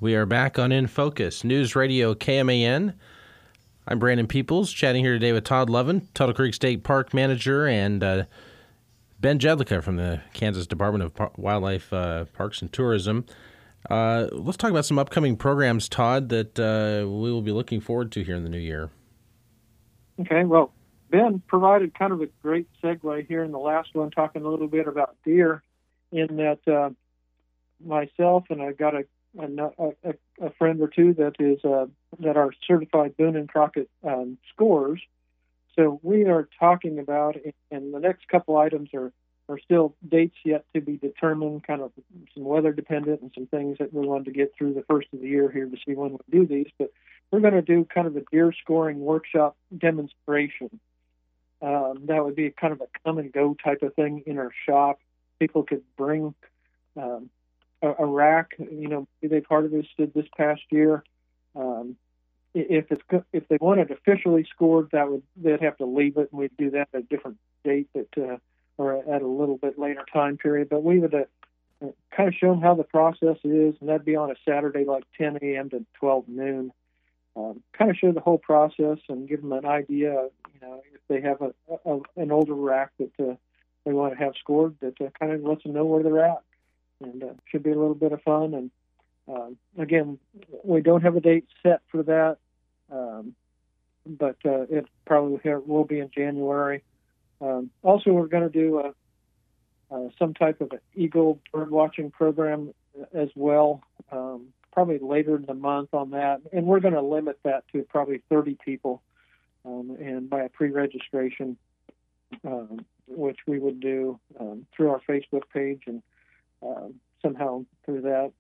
We are back on In Focus, News Radio KMAN. I'm Brandon Peoples, chatting here today with Todd Lovin, Tuttle Creek State Park Manager, and Ben Jedlicka from the Kansas Department of Wildlife, Parks, and Tourism. Let's talk about some upcoming programs, Todd, that we will be looking forward to here in the new year. Okay, well, Ben provided kind of a great segue here in the last one, talking a little bit about deer, in that myself and I've got a friend or two that are certified Boone and Crockett scorers. So we are talking about, and the next couple items are still dates yet to be determined, kind of some weather dependent and some things that we wanted to get through the first of the year here to see when we do these. But we're going to do kind of a deer scoring workshop demonstration. That would be kind of a come and go type of thing in our shop. People could bring a rack, they've harvested this past year. If they wanted officially scored, they'd have to leave it, and we'd do that at a different date or at a little bit later time period. But we would kind of show them how the process is, and that'd be on a Saturday, like 10 a.m. to 12 noon. Kind of show the whole process and give them an idea. If they have an older rack that they want to have scored, that kind of lets them know where they're at, and should be a little bit of fun. And again, we don't have a date set for that, but it probably will be in January. Also, we're going to do some type of an eagle bird watching program as well, probably later in the month on that. And we're going to limit that to probably 30 people, and by a pre-registration, which we would do through our Facebook page and somehow through that.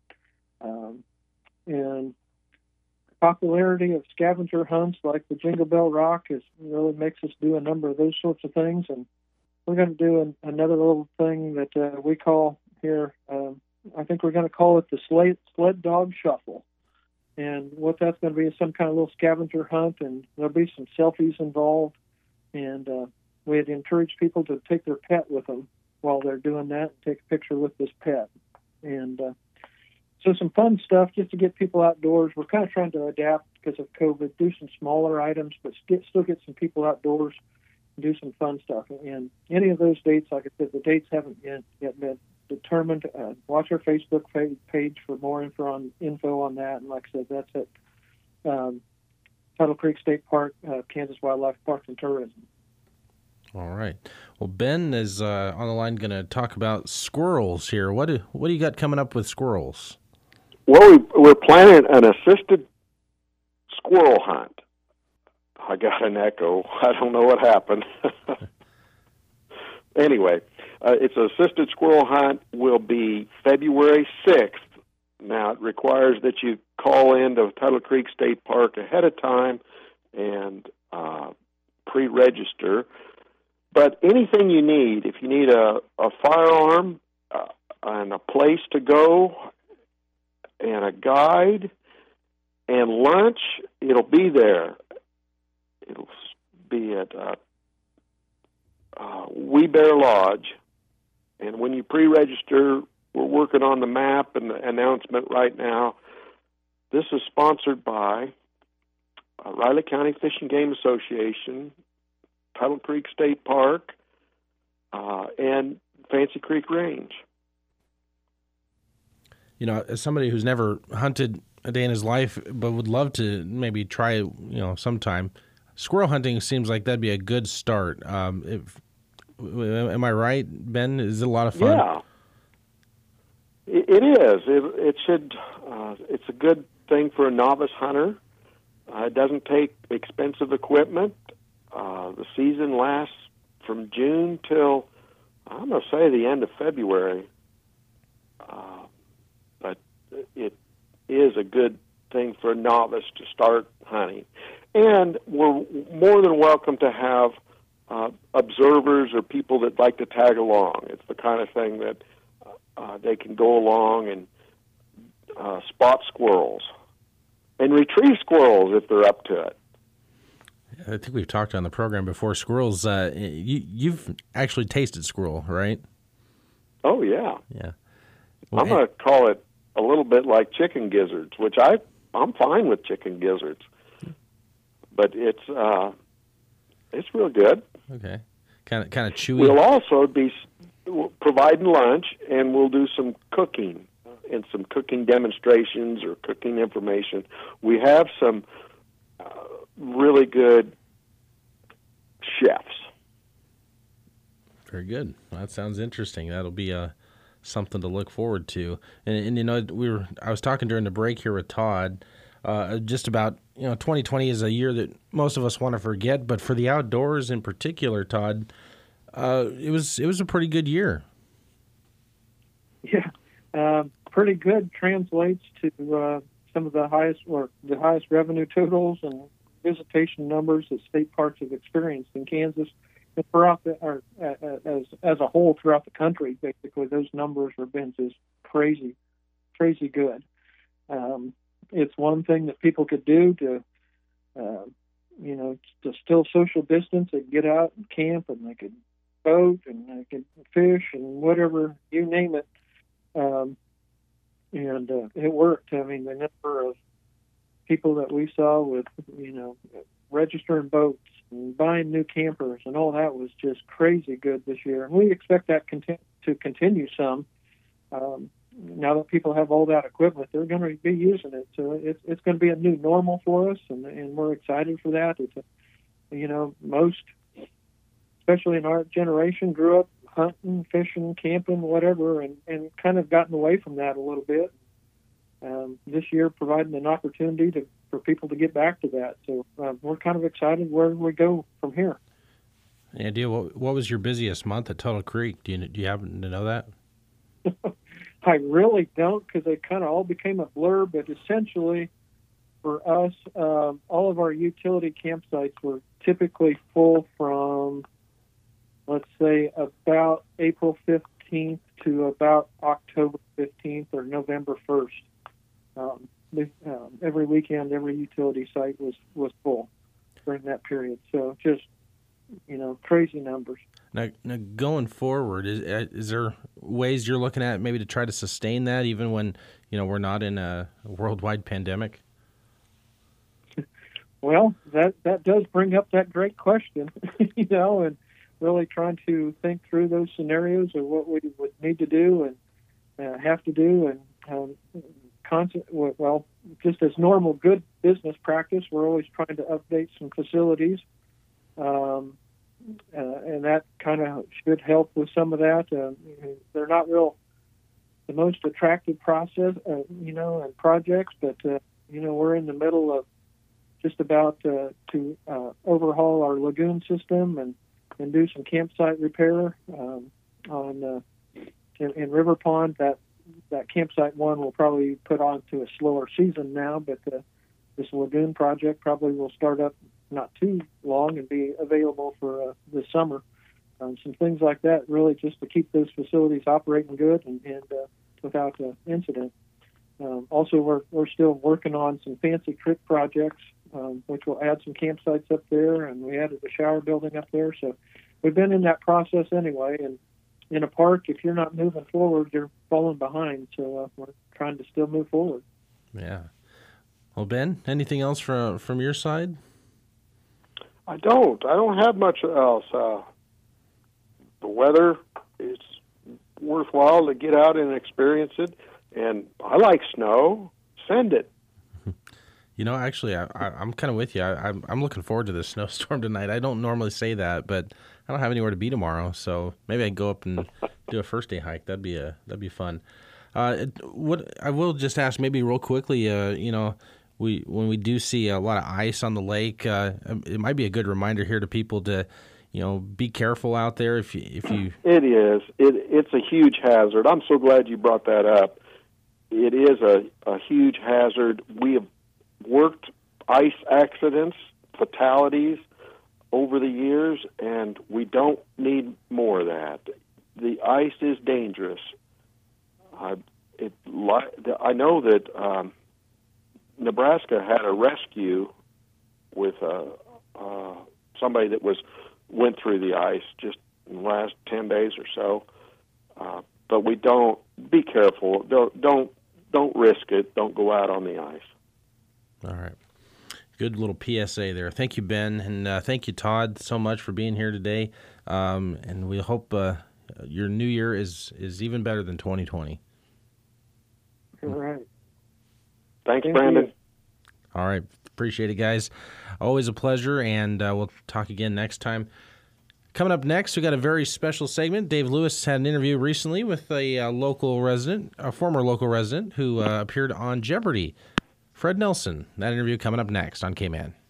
And popularity of scavenger hunts like the Jingle Bell Rock really makes us do a number of those sorts of things. And we're going to do another little thing that we call here, I think we're going to call it the sled dog shuffle. And what that's going to be is some kind of little scavenger hunt, and there'll be some selfies involved. And we'd encourage people to take their pet with them while they're doing that, and take a picture with this pet. And so some fun stuff just to get people outdoors. We're kind of trying to adapt because of COVID, do some smaller items, but still get some people outdoors and do some fun stuff. And any of those dates, like I said, the dates haven't yet been determined. Watch our Facebook page for more info on that. And like I said, that's at Tuttle Creek State Park, Kansas Wildlife Parks and Tourism. All right. Well, Ben is on the line going to talk about squirrels here. What do you got coming up with squirrels? Well, we're planning an assisted squirrel hunt. I got an echo. I don't know what happened. Anyway, it's an assisted squirrel hunt. Will be February 6th. Now, it requires that you call in to Tuttle Creek State Park ahead of time and pre-register. But anything you need, if you need a firearm and a place to go and a guide and lunch, it'll be there. It'll be at Wee Bear Lodge. And when you pre-register, we're working on the map and the announcement right now. This is sponsored by Riley County Fish and Game Association, Tuttle Creek State Park, and Fancy Creek Range. As somebody who's never hunted a day in his life but would love to maybe try, sometime, squirrel hunting seems like that'd be a good start. Am I right, Ben? Is it a lot of fun? Yeah, it is. It should. It's a good thing for a novice hunter. It doesn't take expensive equipment. The season lasts from June till, I'm going to say, the end of February. But it is a good thing for a novice to start hunting. And we're more than welcome to have observers or people that like to tag along. It's the kind of thing that they can go along and spot squirrels and retrieve squirrels if they're up to it. I think we've talked on the program before. Squirrels, you've actually tasted squirrel, right? Oh, yeah. Yeah. Well, I'm going to call it a little bit like chicken gizzards, which I'm fine with chicken gizzards, but it's real good. Okay, kind of chewy. We'll also be providing lunch, and we'll do some cooking and some cooking demonstrations or cooking information. We have some really good chefs. Very good. Well, that sounds interesting. That'll be something to look forward to. And you know, I was talking during the break here with Todd just about, 2020 is a year that most of us want to forget, but for the outdoors in particular, Todd, it was a pretty good year. Yeah, pretty good. Translates to some of the highest revenue totals and visitation numbers that state parks have experienced in Kansas and throughout as a whole throughout the country. Basically, those numbers have been just crazy good. It's one thing that people could do to still social distance and get out and camp, and they could boat and they could fish and whatever, you name it. And it worked. I mean, the number of people that we saw with, registering boats and buying new campers and all that was just crazy good this year. And we expect that to continue some. Now that people have all that equipment, they're going to be using it. So it's going to be a new normal for us, and we're excited for that. It's most, especially in our generation, grew up hunting, fishing, camping, whatever, and kind of gotten away from that a little bit. This year providing an opportunity for people to get back to that. So we're kind of excited where we go from here. Any idea what was your busiest month at Tuttle Creek? Do you happen to know that? I really don't, because they kind of all became a blur, but essentially for us, all of our utility campsites were typically full from, let's say, about April 15th to about October 15th or November 1st. Every weekend, every utility site was full during that period. So just, crazy numbers. Now going forward, is there ways you're looking at maybe to try to sustain that even when, we're not in a worldwide pandemic? Well, that does bring up that great question, and really trying to think through those scenarios of what we would need to do and have to do. And just as normal good business practice, we're always trying to update some facilities. And that kind of should help with some of that. They're not the most attractive process, and projects, but, we're in the middle of just about to overhaul our lagoon system and do some campsite repair in River Pond. That campsite one will probably put on to a slower season now, but this lagoon project probably will start up not too long and be available for this summer. Some things like that, really, just to keep those facilities operating good and without incident. Also, we're still working on some fancy creek projects, which will add some campsites up there, and we added a shower building up there. So we've been in that process anyway. And in a park, if you're not moving forward, you're falling behind. So we're trying to still move forward. Yeah. Well, Ben, anything else from your side? I don't have much else. The weather is worthwhile to get out and experience it, and I like snow. Send it. Actually, I'm kind of with you. I'm looking forward to this snowstorm tonight. I don't normally say that, but I don't have anywhere to be tomorrow, so maybe I can go up and do a first day hike. That'd be fun. What I will just ask, maybe real quickly, when we do see a lot of ice on the lake, it might be a good reminder here to people to, be careful out there. If you. It is. It's a huge hazard. I'm so glad you brought that up. It is a huge hazard. We have worked ice accidents, fatalities over the years, and we don't need more of that. The ice is dangerous. I know that Nebraska had a rescue with somebody that went through the ice just in the last 10 days or so. But we don't be careful. Don't don't risk it. Don't go out on the ice. All right. Good little PSA there. Thank you, Ben, and thank you, Todd, so much for being here today. And we hope your new year is even better than 2020. All right. Thanks, Brandon. All right. Appreciate it, guys. Always a pleasure, and we'll talk again next time. Coming up next, we got a very special segment. Dave Lewis had an interview recently with a local resident, a former local resident, who appeared on Jeopardy! Fred Nelson. That interview coming up next on K-Man.